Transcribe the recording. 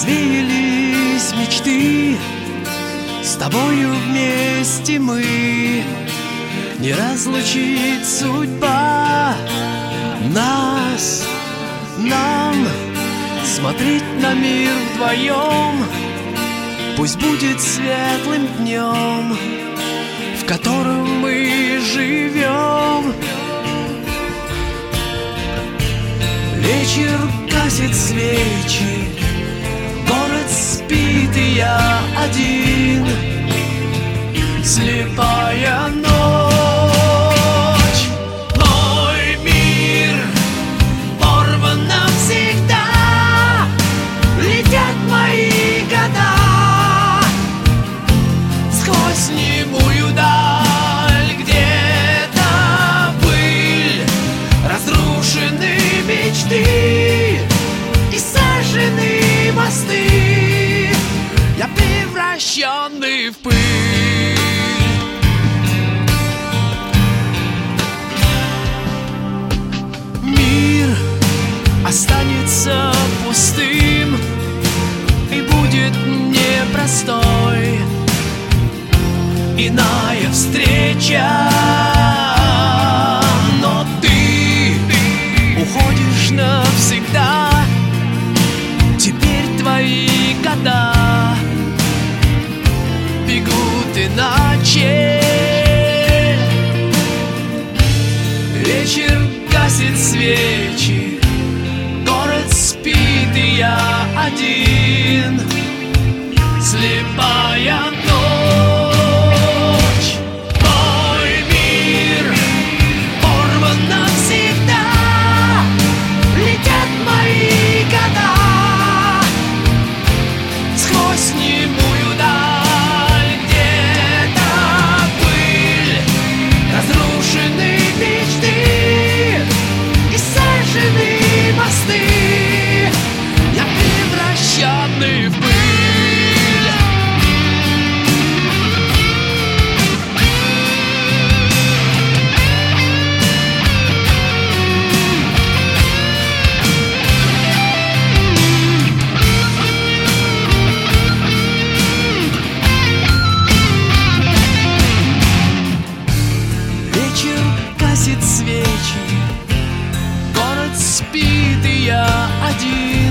Развеялись мечты, с тобою вместе мы. Не разлучит судьба нас, нам смотреть на мир вдвоем. Пусть будет светлым днем, в котором мы живем. Вечер гасит свечи, город спит, и я один. Слепая ночь, мой мир порван навсегда. Летят мои года сквозь немую даль. Где-то пыль, разрушены мечты и сожжены мосты. Я превращенный в пыль. Мир останется пустым и будет непростой. Иная встреча, но ты уходишь навсегда. Теперь твои года бегут иначе. Вечер гасит свечи, город спит, и я один. Слепая ночь, мой мир порван навсегда. Летят мои года сквозь немую даль. Где-то пыль, разрушены мечты и сожжены мосты. Я превращенный в пыль. Вечер гасит свечи, город спит, и я один.